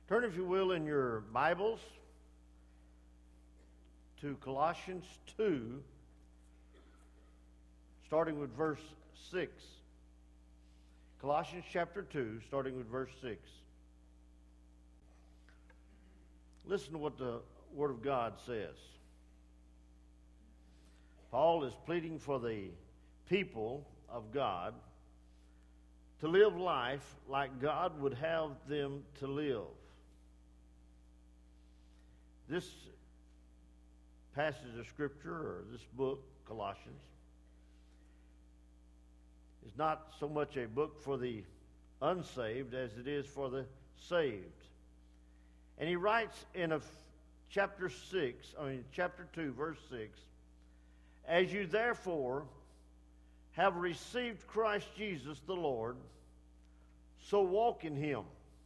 Turn, if you will, in your Bibles to Colossians 2, starting with verse 6. Colossians chapter 2, starting with verse 6. Listen to what the Word of God says. Paul is pleading for the people of God to live life like God would have them to live. This passage of Scripture, or this book, Colossians, is not so much a book for the unsaved as it is for the saved. And he writes in chapter 2, verse 6, "As you therefore have received Christ Jesus the Lord, so walk in him."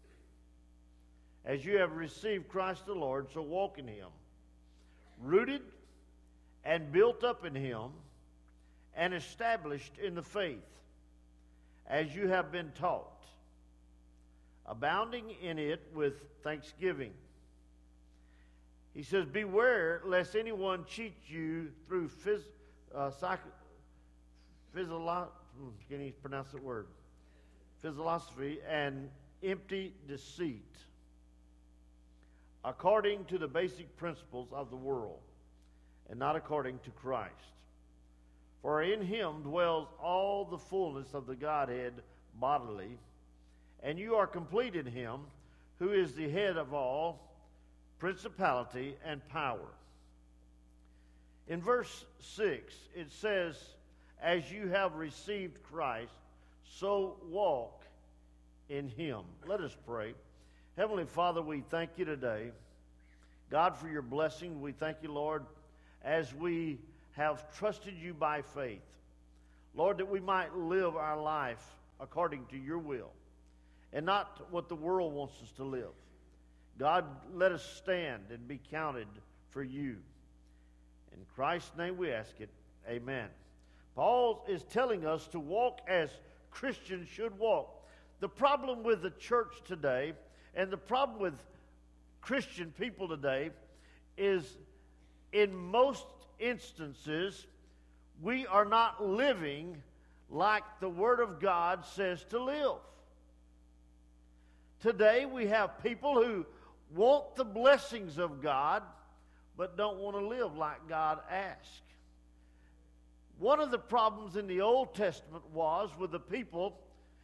As you have received Christ the Lord, so walk in him, rooted and built up in him, and established in the faith, as you have been taught, abounding in it with thanksgiving. He says, "Beware lest anyone cheat you through philosophy and empty deceit, according to the basic principles of the world, and not according to Christ. For in him dwells all the fullness of the Godhead bodily, and you are complete in him, who is the head of all principality and power." In verse 6, it says, "As you have received Christ, so walk in him." Let us pray. Heavenly Father, we thank you today, God, for your blessing. We thank you, Lord, as we have trusted you by faith, Lord, that we might live our life according to your will and not what the world wants us to live. God, let us stand and be counted for you. In Christ's name we ask it. Amen. Paul is telling us to walk as Christians should walk. The problem with the church today and the problem with Christian people today is, in most instances, we are not living like the Word of God says to live. Today we have people who want the blessings of God but don't want to live like God asks. One of the problems in the Old Testament was with the people,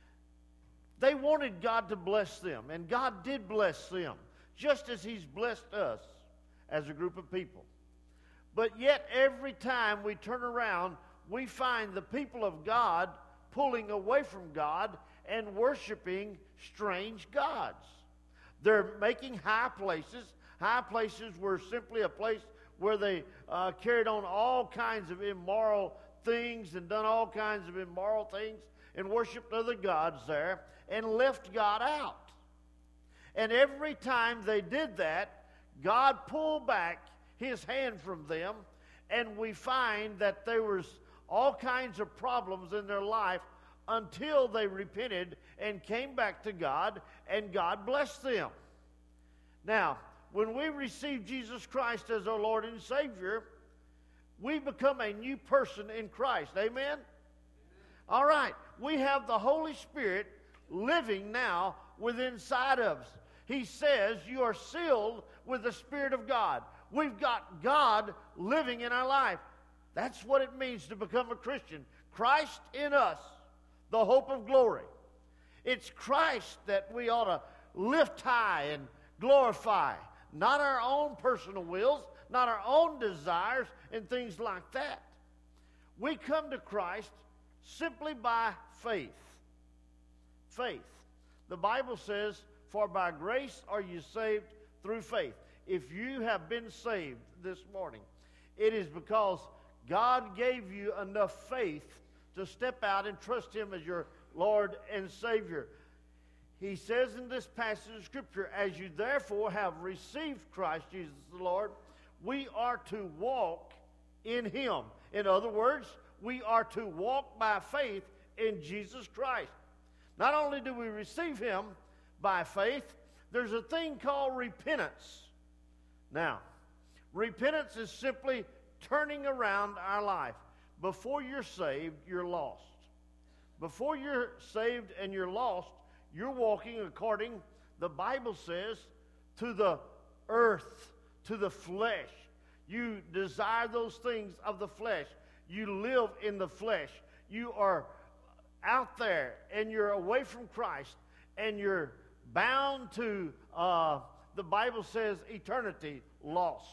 they wanted God to bless them, and God did bless them, just as he's blessed us as a group of people. But yet every time we turn around, we find the people of God pulling away from God and worshiping strange gods. They're making high places. High places were simply a place where they carried on all kinds of immoral things and done all kinds of immoral things and worshiped other gods there and left God out. And every time they did that, God pulled back his hand from them, and we find that there was all kinds of problems in their life until they repented and came back to God, and God blessed them. Now, when we receive Jesus Christ as our Lord and Savior, we become a new person in Christ. Amen? All right. We have the Holy Spirit living now within inside of us. He says you are sealed with the Spirit of God. We've got God living in our life. That's what it means to become a Christian. Christ in us, the hope of glory. It's Christ that we ought to lift high and glorify, not our own personal wills, not our own desires and things like that. We come to Christ simply by faith. Faith. The Bible says, "For by grace are you saved through faith." If you have been saved this morning, it is because God gave you enough faith to step out and trust him as your Lord and Savior. He says in this passage of Scripture, "As you therefore have received Christ Jesus the Lord, we are to walk in him." In other words, we are to walk by faith in Jesus Christ. Not only do we receive him by faith, there's a thing called repentance. Now, repentance is simply turning around our life. Before you're saved, you're lost. Before you're saved and you're lost, you're walking according, the Bible says, to the earth, to the flesh. You desire those things of the flesh. You live in the flesh. You are out there and you're away from Christ and you're bound to, the Bible says, eternity lost.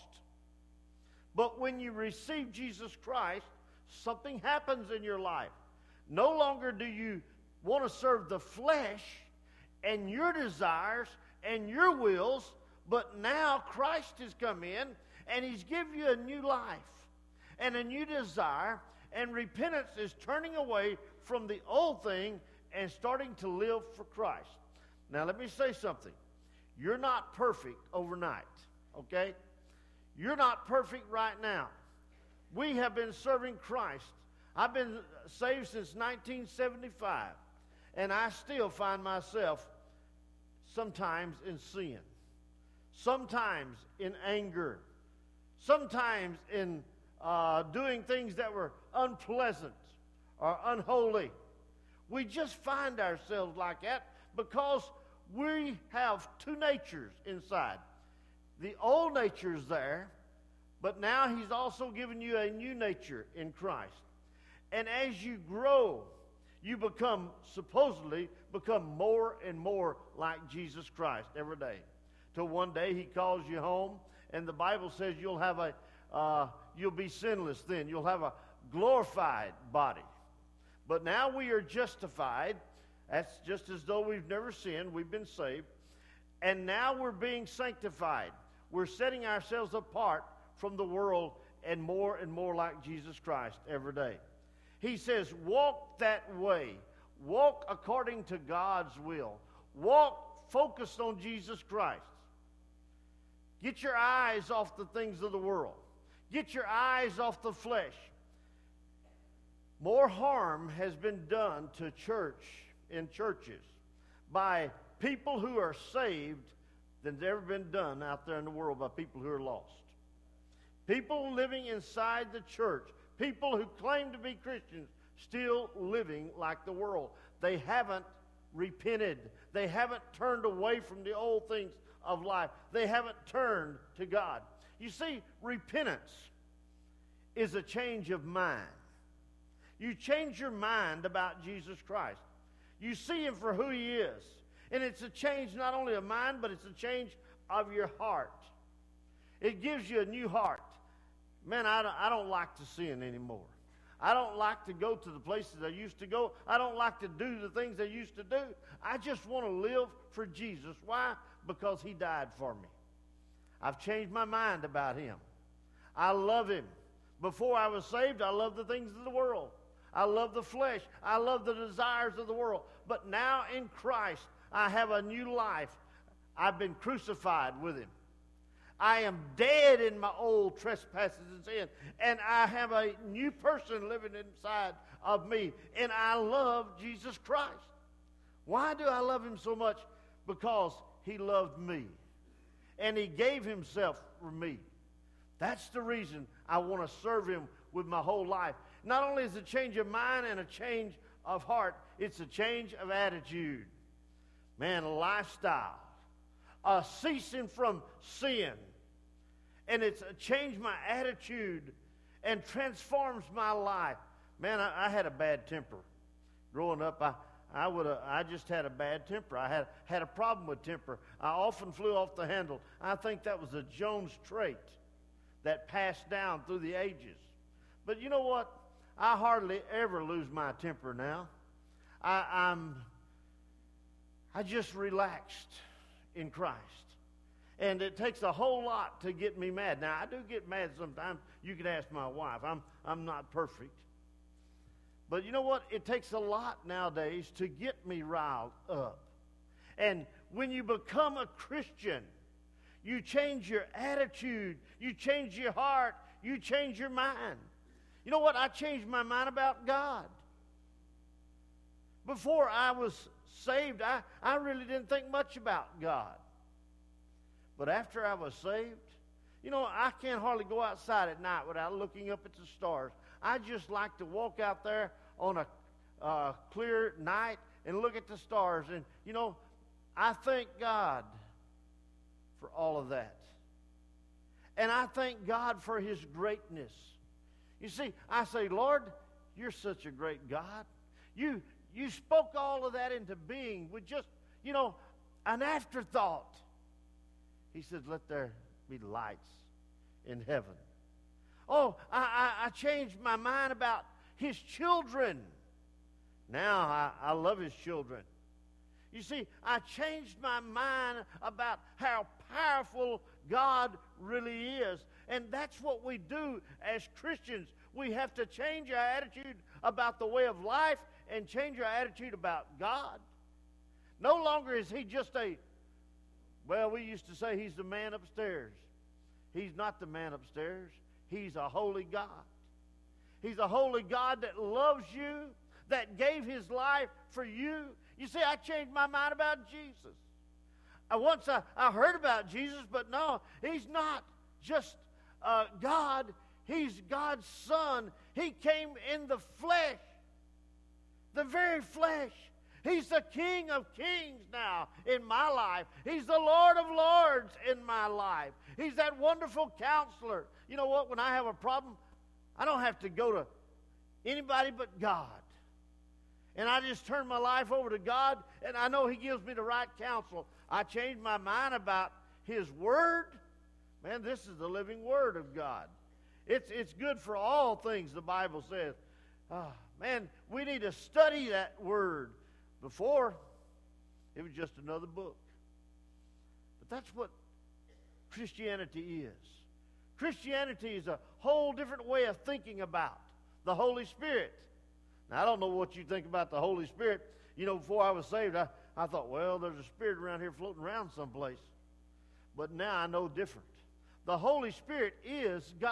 But when you receive Jesus Christ, something happens in your life. No longer do you want to serve the flesh and your desires and your wills, but now Christ has come in and he's given you a new life and a new desire, and repentance is turning away from the old thing and starting to live for Christ. Now let me say something. You're not perfect overnight, okay? You're not perfect right now. We have been serving Christ. I've been saved since 1975, and I still find myself sometimes in sin, sometimes in anger, sometimes in doing things that were unpleasant or unholy. We just find ourselves like that because we have two natures inside. The old nature is there, but now he's also given you a new nature in Christ. And as you grow, you supposedly become more and more like Jesus Christ every day. Till one day he calls you home, and the Bible says you'll be sinless then. You'll have a glorified body. But now we are justified. That's just as though we've never sinned. We've been saved. And now we're being sanctified. We're setting ourselves apart from the world and more like Jesus Christ every day. He says, walk that way. Walk according to God's will. Walk focused on Jesus Christ. Get your eyes off the things of the world. Get your eyes off the flesh. More harm has been done to churches by people who are saved than's ever been done out there in the world by people who are lost. People living inside the church, people who claim to be Christians, still living like the world. They haven't repented. They haven't turned away from the old things of life. They haven't turned to God. You see, repentance is a change of mind. You change your mind about Jesus Christ. You see him for who he is. And it's a change not only of mind, but it's a change of your heart. It gives you a new heart. Man, I don't like to sin anymore. I don't like to go to the places I used to go. I don't like to do the things I used to do. I just want to live for Jesus. Why? Because he died for me. I've changed my mind about him. I love him. Before I was saved, I loved the things of the world. I love the flesh. I love the desires of the world. But now in Christ, I have a new life. I've been crucified with him. I am dead in my old trespasses and sin. And I have a new person living inside of me. And I love Jesus Christ. Why do I love him so much? Because he loved me. And he gave himself for me. That's the reason I want to serve him with my whole life. Not only is it a change of mind and a change of heart, it's a change of attitude. Man, a lifestyle. A ceasing from sin. And it's changed my attitude and transforms my life. Man, I had a bad temper. Growing up, I just had a bad temper. I had a problem with temper. I often flew off the handle. I think that was a Jones trait that passed down through the ages. But you know what? I hardly ever lose my temper now. I just relaxed in Christ. And it takes a whole lot to get me mad. Now, I do get mad sometimes. You can ask my wife. I'm not perfect. But you know what? It takes a lot nowadays to get me riled up. And when you become a Christian, you change your attitude. You change your heart. You change your mind. You know what? I changed my mind about God. Before I was saved, I really didn't think much about God. But after I was saved, you know, I can't hardly go outside at night without looking up at the stars. I just like to walk out there on a clear night and look at the stars. And, you know, I thank God for all of that. And I thank God for His greatness. You see, I say, Lord, you're such a great God. You spoke all of that into being with just, you know, an afterthought. He said, let there be lights in heaven. Oh, I changed my mind about His children. Now I love His children. You see, I changed my mind about how powerful God really is. And that's what we do as Christians. We have to change our attitude about the way of life and change our attitude about God. No longer is He just well, we used to say He's the man upstairs. He's not the man upstairs. He's a holy God. He's a holy God that loves you, that gave His life for you. You see, I changed my mind about Jesus. Once I heard about Jesus, but no, He's not just God. He's God's Son. He came in the flesh, the very flesh. He's the King of Kings now in my life. He's the Lord of Lords in my life. He's that wonderful counselor. You know what? When I have a problem, I don't have to go to anybody but God. And I just turn my life over to God, and I know He gives me the right counsel. I changed my mind about His Word. Man, this is the living Word of God. It's good for all things, the Bible says. Man, we need to study that Word. Before, it was just another book. But that's what Christianity is. Christianity is a whole different way of thinking about the Holy Spirit. Now, I don't know what you think about the Holy Spirit. You know, before I was saved, I thought, well, there's a spirit around here floating around someplace. But now I know different. The Holy Spirit is God.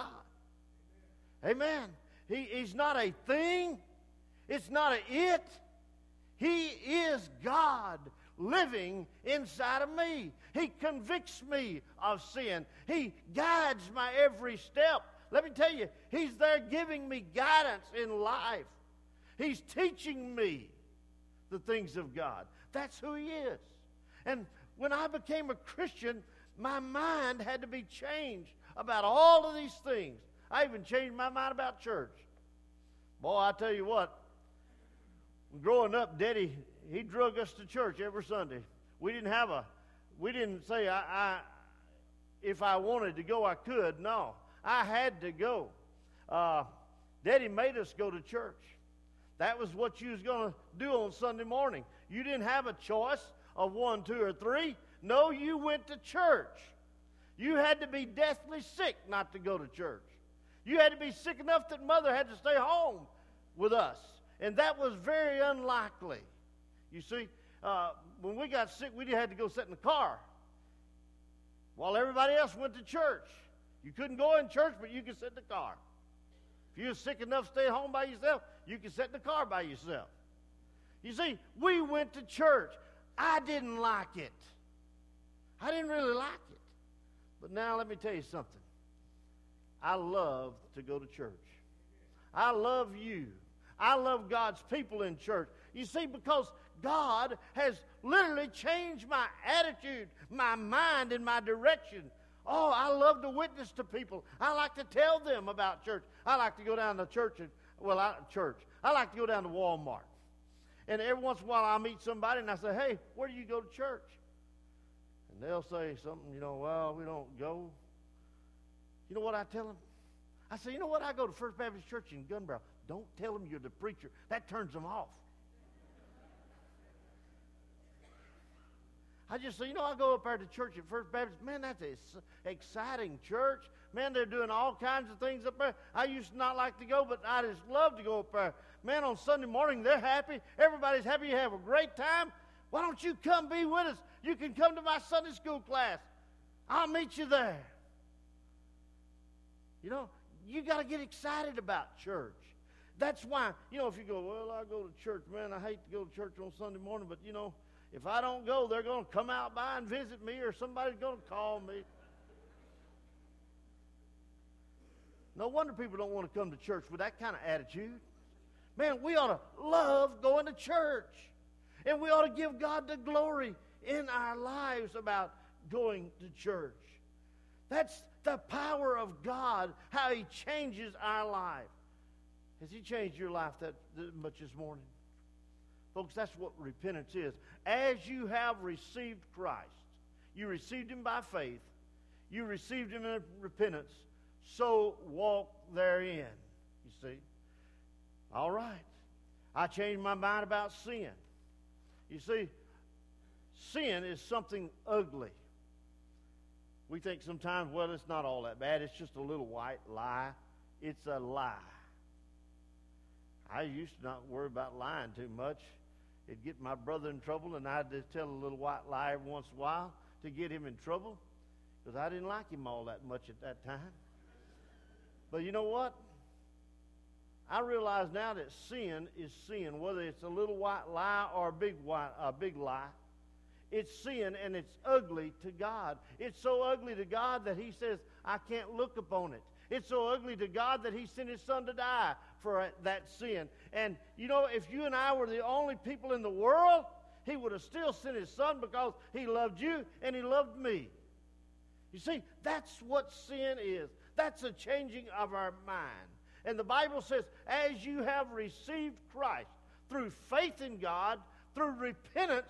Amen. He's not a thing. It's not an it. He is God living inside of me. He convicts me of sin. He guides my every step. Let me tell you, He's there giving me guidance in life. He's teaching me the things of God. That's who He is. And when I became a Christian, my mind had to be changed about all of these things. I even changed my mind about church. Boy, I tell you what, growing up, Daddy, he drug us to church every Sunday. We didn't say if I wanted to go, I could. No, I had to go. Daddy made us go to church. That was what you was going to do on Sunday morning. You didn't have a choice of 1, 2, or 3. No, you went to church. You had to be deathly sick not to go to church. You had to be sick enough that Mother had to stay home with us. And that was very unlikely. You see, when we got sick, we had to go sit in the car while everybody else went to church. You couldn't go in church, but you could sit in the car. If you were sick enough to stay home by yourself, you could sit in the car by yourself. You see, we went to church. I didn't like it. I didn't really like it. But now let me tell you something. I love to go to church. I love you. I love God's people in church. You see, because God has literally changed my attitude, my mind, and my direction. Oh, I love to witness to people. I like to tell them about church. I like to go down to church. I like to go down to Walmart. And every once in a while I'll meet somebody and I say, hey, where do you go to church? And they'll say something, well, we don't go. You know what I tell them? I say, you know what? I go to First Baptist Church in Gunbarrel. Don't tell them you're the preacher. That turns them off. I just say, I go up there to church at First Baptist. Man, that's an exciting church. Man, they're doing all kinds of things up there. I used to not like to go, but I just love to go up there. Man, on Sunday morning, they're happy. Everybody's happy. You have a great time. Why don't you come be with us? You can come to my Sunday school class. I'll meet you there. You got to get excited about church. That's why, if you go, well, I go to church, man, I hate to go to church on Sunday morning, but, If I don't go, they're going to come out by and visit me, or somebody's going to call me. No wonder people don't want to come to church with that kind of attitude. Man, we ought to love going to church. And we ought to give God the glory in our lives about going to church. That's the power of God, how He changes our life. Has He changed your life that much this morning? Folks, that's what repentance is. As you have received Christ, you received Him by faith, you received Him in repentance, so walk therein. You see? All right. I changed my mind about sin. You see, sin is something ugly. We think sometimes, well, it's not all that bad. It's just a little white lie. It's a lie. I used to not worry about lying too much. It'd get my brother in trouble, and I'd just tell a little white lie every once in a while to get him in trouble, because I didn't like him all that much at that time. But you know what? I realize now that sin is sin, whether it's a little white lie or a big lie. It's sin, and it's ugly to God. It's so ugly to God that He says, I can't look upon it. It's so ugly to God that He sent His Son to die for that sin. And, you know, if you and I were the only people in the world, He would have still sent His Son because He loved you and He loved me. You see, that's what sin is. That's a changing of our mind. And the Bible says, as you have received Christ through faith in God, through repentance,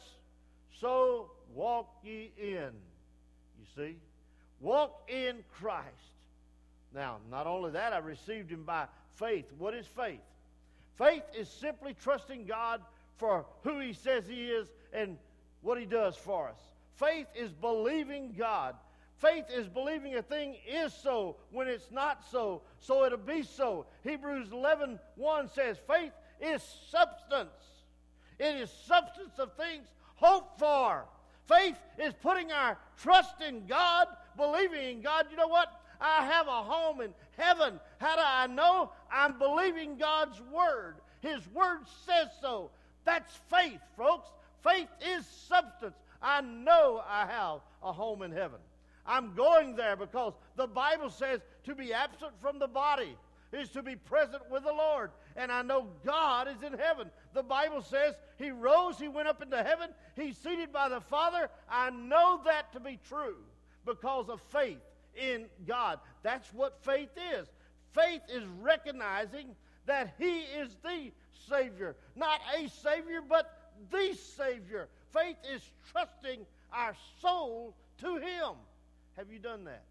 so walk ye in. You see? Walk in Christ. Now, not only that, I received Him by faith. What is faith? Faith is simply trusting God for who He says He is and what He does for us. Faith is believing God. Faith is believing a thing is so when it's not so, so it'll be so. Hebrews 11:1 says, faith is substance. It is substance of things hoped for. Faith is putting our trust in God, believing in God. You know what? I have a home in heaven. How do I know? I'm believing God's Word. His Word says so. That's faith, folks. Faith is substance. I know I have a home in heaven. I'm going there because the Bible says to be absent from the body is to be present with the Lord. And I know God is in heaven. The Bible says He rose, He went up into heaven, He's seated by the Father. I know that to be true because of faith in God. That's what faith is. Faith is recognizing that He is the Savior. Not a Savior, but the Savior. Faith is trusting our soul to Him. Have you done that?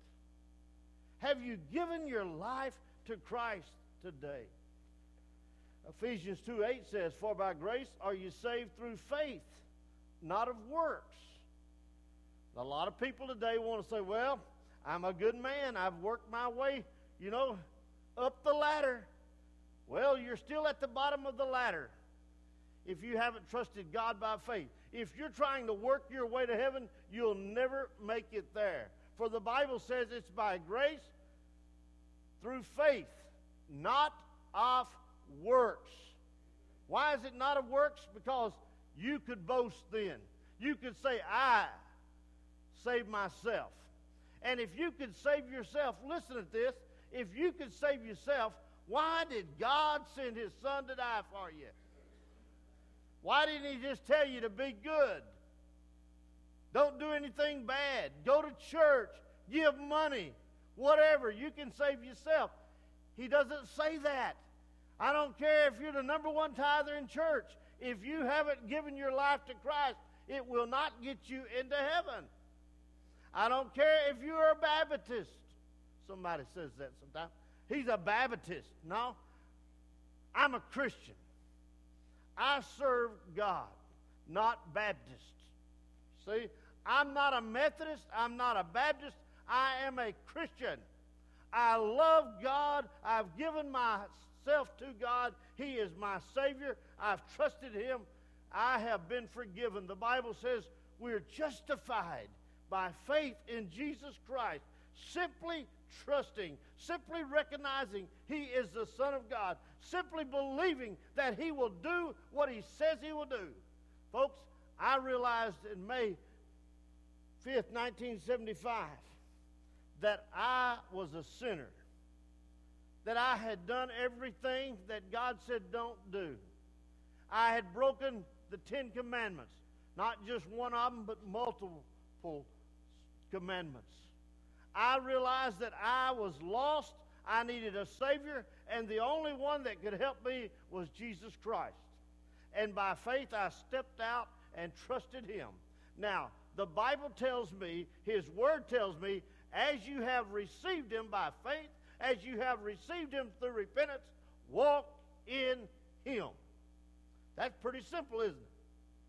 Have you given your life to Christ today? Ephesians 2:8 says, for by grace are you saved through faith, not of works. A lot of people today want to say, well, I'm a good man. I've worked my way, up the ladder. Well, you're still at the bottom of the ladder if you haven't trusted God by faith. If you're trying to work your way to heaven, you'll never make it there. For the Bible says it's by grace through faith, not of works. Why is it not of works? Because you could boast then. You could say, I saved myself. And if you could save yourself, listen to this, if you could save yourself, why did God send His Son to die for you? Why didn't He just tell you to be good? Don't do anything bad. Go to church. Give money. Whatever. You can save yourself. He doesn't say that. I don't care if you're the number one tither in church. If you haven't given your life to Christ, it will not get you into heaven. I don't care if you're a Baptist. Somebody says that sometimes. He's a Baptist. No. I'm a Christian. I serve God, not Baptist. See, I'm not a Methodist. I'm not a Baptist. I am a Christian. I love God. I've given myself to God. He is my Savior. I've trusted Him. I have been forgiven. The Bible says we're justified by faith in Jesus Christ. Simply trusting, simply recognizing He is the Son of God, simply believing that He will do what He says He will do. Folks, I realized in May 5th, 1975, that I was a sinner, that I had done everything that God said don't do. I had broken the 10 commandments, not just one of them, but multiple commandments. I realized that I was lost, I needed a Savior, and the only one that could help me was Jesus Christ. And by faith, I stepped out and trusted Him. Now, the Bible tells me, His Word tells me, as you have received Him by faith, as you have received Him through repentance, walk in Him. That's pretty simple, isn't it?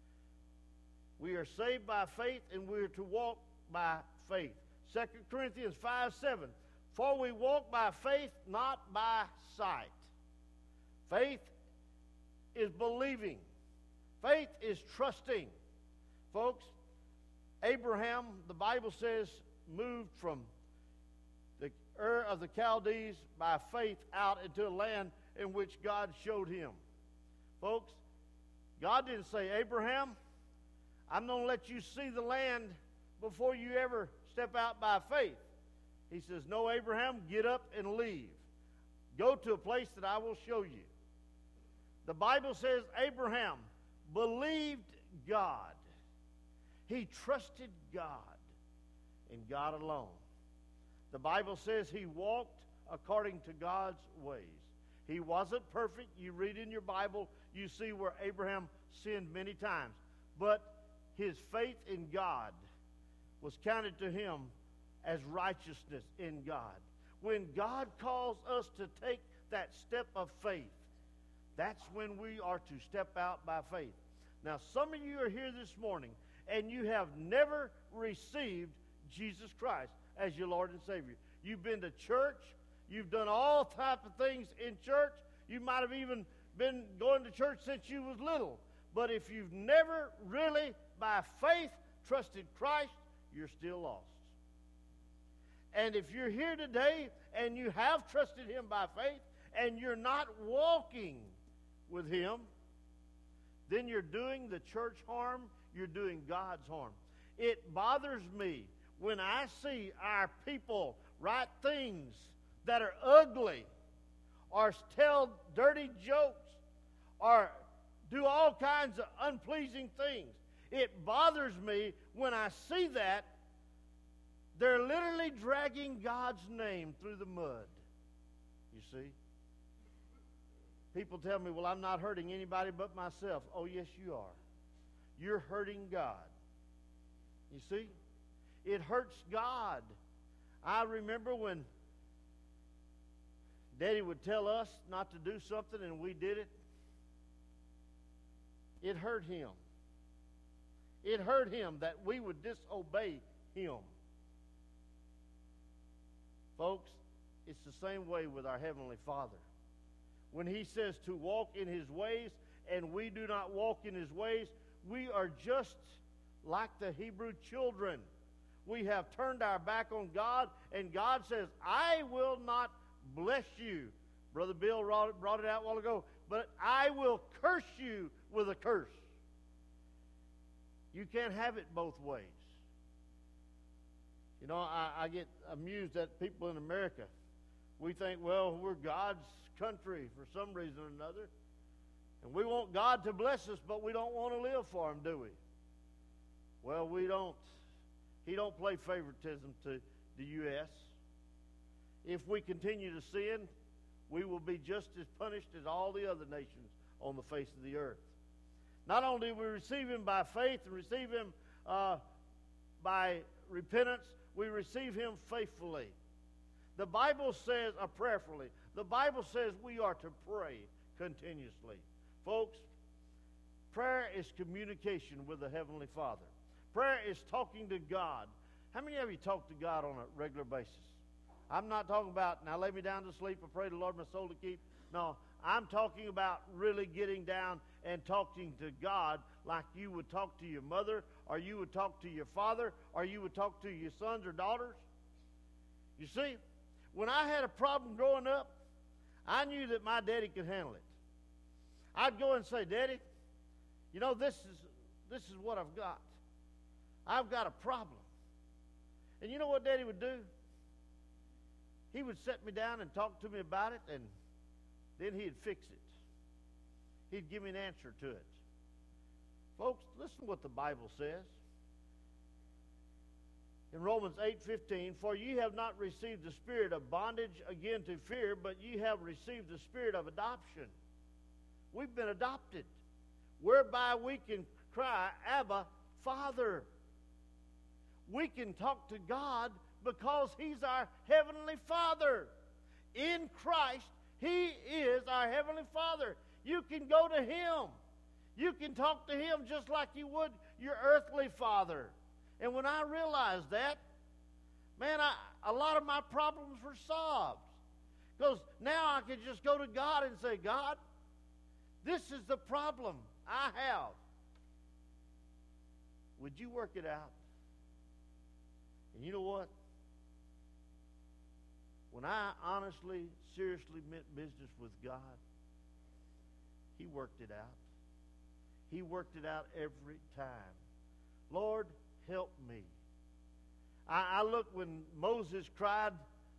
We are saved by faith, and we are to walk by faith. 2 Corinthians 5:7. For we walk by faith, not by sight. Faith is believing. Faith is trusting. Folks, Abraham, the Bible says, moved from the Ur of the Chaldees by faith out into a land in which God showed him. Folks, God didn't say, Abraham, I'm going to let you see the land before you ever step out by faith. He says, no, Abraham, get up and leave. Go to a place that I will show you. The Bible says Abraham believed God. He trusted God and God alone. The Bible says he walked according to God's ways. He wasn't perfect. You read in your Bible, you see where Abraham sinned many times. But his faith in God was counted to him as righteousness in God. When God calls us to take that step of faith, that's when we are to step out by faith. Now, some of you are here this morning, and you have never received Jesus Christ as your Lord and Savior. You've been to church. You've done all type of things in church. You might have even been going to church since you was little. But if you've never really, by faith, trusted Christ, you're still lost. And if you're here today and you have trusted Him by faith and you're not walking with Him, then you're doing the church harm, you're doing God's harm. It bothers me when I see our people write things that are ugly or tell dirty jokes or do all kinds of unpleasing things. It bothers me when I see that. They're literally dragging God's name through the mud. You see? People tell me, well, I'm not hurting anybody but myself. Oh, yes, you are. You're hurting God. You see? It hurts God. I remember when Daddy would tell us not to do something and we did it. It hurt Him. It hurt Him that we would disobey Him. Folks, it's the same way with our Heavenly Father. When He says to walk in His ways and we do not walk in His ways, we are just like the Hebrew children. We have turned our back on God, and God says, I will not bless you. Brother Bill brought it out a while ago, but I will curse you with a curse. You can't have it both ways. You know, I get amused at people in America. We think, well, we're God's country for some reason or another. And we want God to bless us, but we don't want to live for Him, do we? Well, we don't. He don't play favoritism to the U.S. If we continue to sin, we will be just as punished as all the other nations on the face of the earth. Not only do we receive Him by faith and receive Him by repentance, we receive Him faithfully. The Bible says, prayerfully, the Bible says we are to pray continuously. Folks, prayer is communication with the Heavenly Father. Prayer is talking to God. How many of you talk to God on a regular basis? I'm not talking about, now lay me down to sleep and pray the Lord my soul to keep. No, I'm talking about really getting down and talking to God like you would talk to your mother, or you would talk to your father, or you would talk to your sons or daughters. You see, when I had a problem growing up, I knew that my daddy could handle it. I'd go and say, Daddy, you know, this this is what I've got. I've got a problem. And you know what Daddy would do? He would sit me down and talk to me about it, and then he'd fix it. He'd give me an answer to it. Folks, listen to what the Bible says. In Romans 8:15, for ye have not received the spirit of bondage again to fear, but ye have received the spirit of adoption. We've been adopted, whereby we can cry, Abba, Father. We can talk to God because He's our Heavenly Father. In Christ, He is our Heavenly Father. You can go to Him. You can talk to Him just like you would your earthly father. And when I realized that, man, a lot of my problems were solved. Because now I can just go to God and say, God, this is the problem I have. Would you work it out? And you know what? When I honestly, seriously meant business with God, He worked it out. He worked it out every time. Lord, help me. I look when Moses cried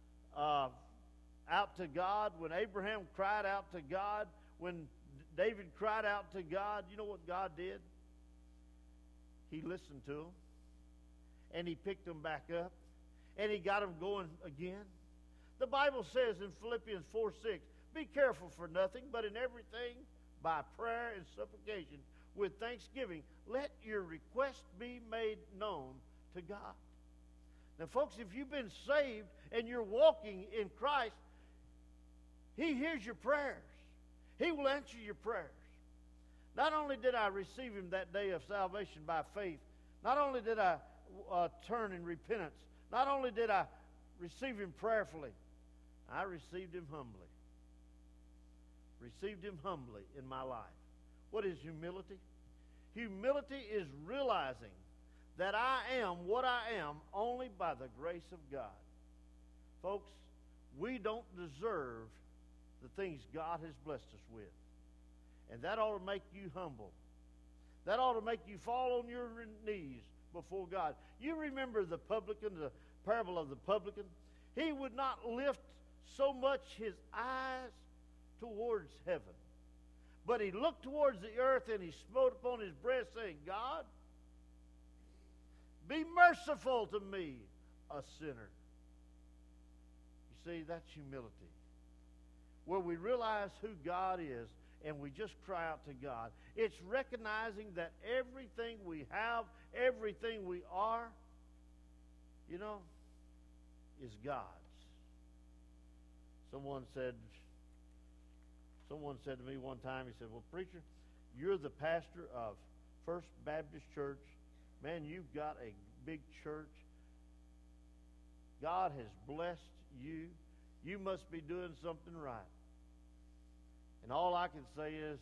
out to God, when Abraham cried out to God, when David cried out to God, you know what God did? He listened to them, and He picked them back up, and He got them going again. The Bible says in Philippians 4:6, be careful for nothing, but in everything, by prayer and supplication, with thanksgiving, let your request be made known to God. Now, folks, if you've been saved and you're walking in Christ, He hears your prayers. He will answer your prayers. Not only did I receive Him that day of salvation by faith, not only did I turn in repentance, not only did I receive Him prayerfully, I received Him humbly. Received Him humbly in my life. What is humility? Humility is realizing that I am what I am only by the grace of God. Folks, we don't deserve the things God has blessed us with. And that ought to make you humble. That ought to make you fall on your knees before God. You remember the publican, the parable of the publican? He would not lift so much his eyes towards heaven, but he looked towards the earth and he smote upon his breast, saying, God, be merciful to me, a sinner. You see, that's humility, where we realize who God is and we just cry out to God. It's recognizing that everything we have, everything we are, you know, is God's. Someone said to me one time, he said, well, preacher, you're the pastor of First Baptist Church. Man, you've got a big church. God has blessed you. You must be doing something right. And all I can say is,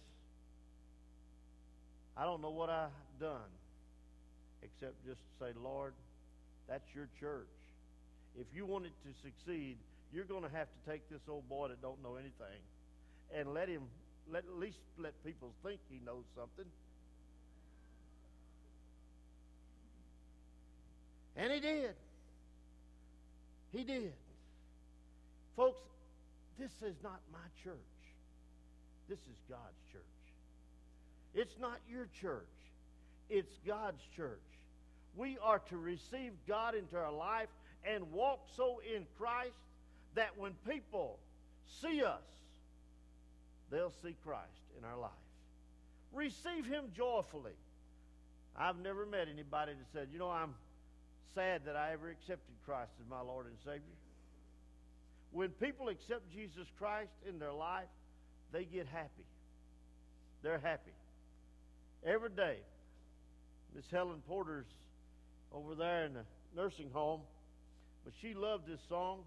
I don't know what I've done, except just say, Lord, that's your church. If you want it to succeed, you're going to have to take this old boy that don't know anything and let at least let people think he knows something. And he did. He did. Folks, this is not my church. This is God's church. It's not your church. It's God's church. We are to receive God into our life and walk so in Christ that when people see us, they'll see Christ in our life. Receive Him joyfully. I've never met anybody that said, you know, I'm sad that I ever accepted Christ as my Lord and Savior. When people accept Jesus Christ in their life, they get happy. They're happy. Every day, Miss Helen Porter's over there in the nursing home, but she loved this song.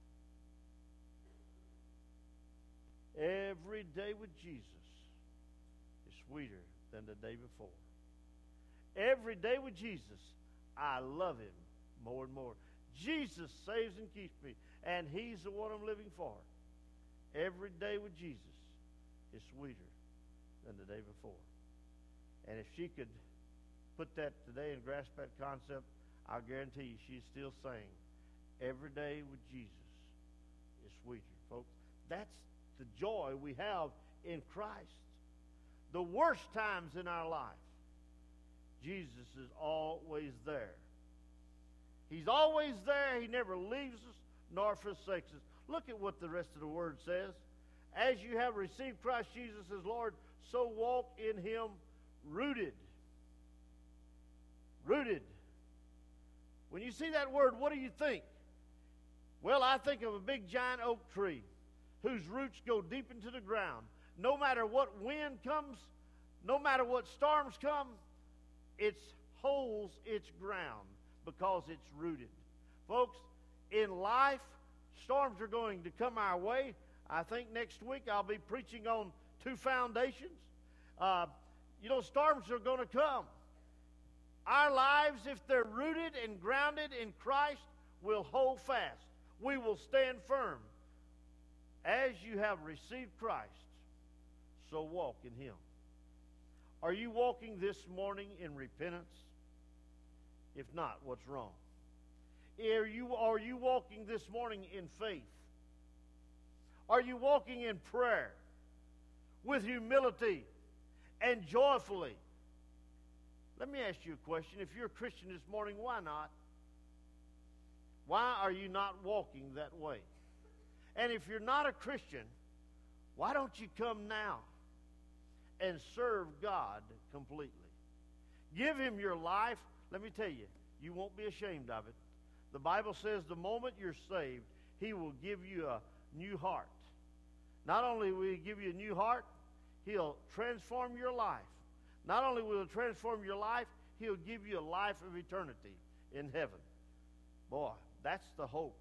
Every day with Jesus is sweeter than the day before. Every day with Jesus, I love Him more and more. Jesus saves and keeps me, and He's the one I'm living for. Every day with Jesus is sweeter than the day before. And if she could put that today and grasp that concept, I'll guarantee you she's still saying, every day with Jesus is sweeter, folks. That's the joy we have in Christ. The worst times in our life, Jesus is always there. He's always there. He never leaves us nor forsakes us. Look at what the rest of the word says. As you have received Christ Jesus as Lord, so walk in him rooted. Rooted. When you see that word, what do you think? Well, I think of a big giant oak tree whose roots go deep into the ground. No matter what wind comes, no matter what storms come, it holds its ground because it's rooted. Folks, in life, storms are going to come our way. I think next week I'll be preaching on 2 foundations. Storms are going to come. Our lives, if they're rooted and grounded in Christ, will hold fast. We will stand firm. As you have received Christ, so walk in him. Are you walking this morning in repentance? If not, what's wrong? Are you walking this morning in faith? Are you walking in prayer with humility and joyfully? Let me ask you a question. If you're a Christian this morning, why not? Why are you not walking that way? And if you're not a Christian, why don't you come now and serve God completely? Give him your life. Let me tell you, you won't be ashamed of it. The Bible says the moment you're saved, he will give you a new heart. Not only will he give you a new heart, he'll transform your life. Not only will he transform your life, he'll give you a life of eternity in heaven. Boy, that's the hope.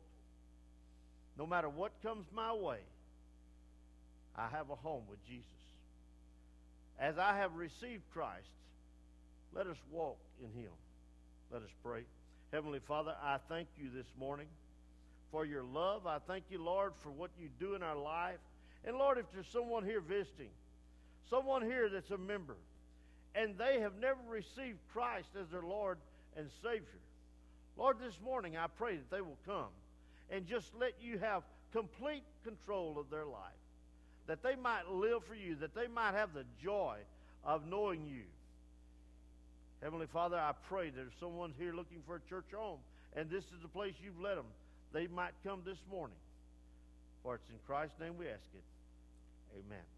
No matter what comes my way, I have a home with Jesus. As I have received Christ, let us walk in him. Let us pray. Heavenly Father, I thank you this morning for your love. I thank you, Lord, for what you do in our life. And Lord, if there's someone here visiting, someone here that's a member, and they have never received Christ as their Lord and Savior, Lord, this morning I pray that they will come and just let you have complete control of their life, that they might live for you, that they might have the joy of knowing you. Heavenly Father, I pray that if someone's here looking for a church home, and this is the place you've led them, they might come this morning. For it's in Christ's name we ask it. Amen.